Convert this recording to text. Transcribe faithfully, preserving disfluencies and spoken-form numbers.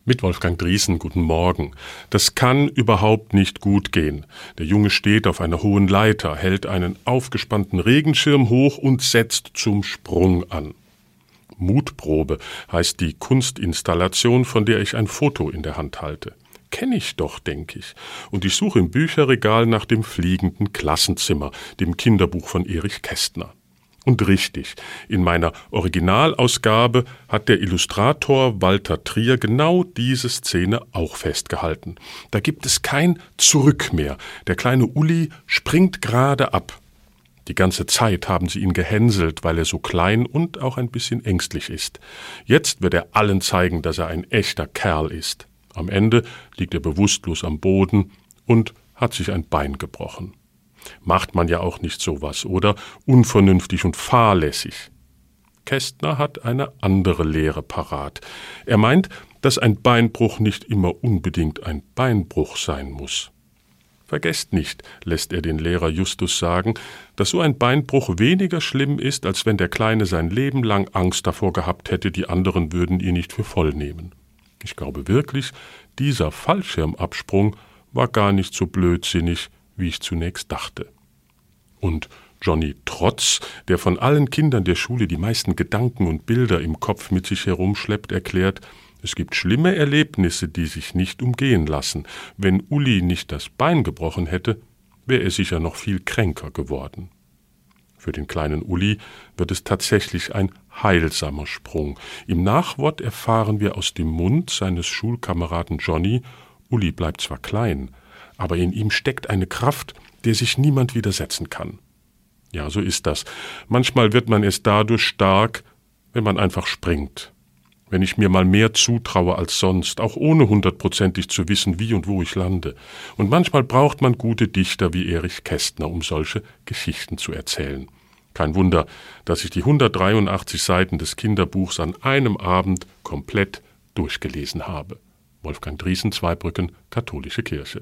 Mit Wolfgang Driesen, guten Morgen. Das kann überhaupt nicht gut gehen. Der Junge steht auf einer hohen Leiter, hält einen aufgespannten Regenschirm hoch und setzt zum Sprung an. Mutprobe heißt die Kunstinstallation, von der ich ein Foto in der Hand halte. Kenne ich doch, denke ich. Und ich suche im Bücherregal nach dem fliegenden Klassenzimmer, dem Kinderbuch von Erich Kästner. Und richtig, in meiner Originalausgabe hat der Illustrator Walter Trier genau diese Szene auch festgehalten. Da gibt es kein Zurück mehr. Der kleine Uli springt gerade ab. Die ganze Zeit haben sie ihn gehänselt, weil er so klein und auch ein bisschen ängstlich ist. Jetzt wird er allen zeigen, dass er ein echter Kerl ist. Am Ende liegt er bewusstlos am Boden und hat sich ein Bein gebrochen. Macht man ja auch nicht sowas, oder? Unvernünftig und fahrlässig. Kästner hat eine andere Lehre parat. Er meint, dass ein Beinbruch nicht immer unbedingt ein Beinbruch sein muss. Vergesst nicht, lässt er den Lehrer Justus sagen, dass so ein Beinbruch weniger schlimm ist, als wenn der Kleine sein Leben lang Angst davor gehabt hätte, die anderen würden ihn nicht für voll nehmen. Ich glaube wirklich, dieser Fallschirmabsprung war gar nicht so blödsinnig, wie ich zunächst dachte. Und Johnny Trotz, der von allen Kindern der Schule die meisten Gedanken und Bilder im Kopf mit sich herumschleppt, erklärt, es gibt schlimme Erlebnisse, die sich nicht umgehen lassen. Wenn Uli nicht das Bein gebrochen hätte, wäre er sicher noch viel kränker geworden. Für den kleinen Uli wird es tatsächlich ein heilsamer Sprung. Im Nachwort erfahren wir aus dem Mund seines Schulkameraden Johnny, Uli bleibt zwar klein, aber in ihm steckt eine Kraft, der sich niemand widersetzen kann. Ja, so ist das. Manchmal wird man erst dadurch stark, wenn man einfach springt. Wenn ich mir mal mehr zutraue als sonst, auch ohne hundertprozentig zu wissen, wie und wo ich lande. Und manchmal braucht man gute Dichter wie Erich Kästner, um solche Geschichten zu erzählen. Kein Wunder, dass ich die hundertdreiundachtzig Seiten des Kinderbuchs an einem Abend komplett durchgelesen habe. Wolfgang Driesen, Zweibrücken, Katholische Kirche.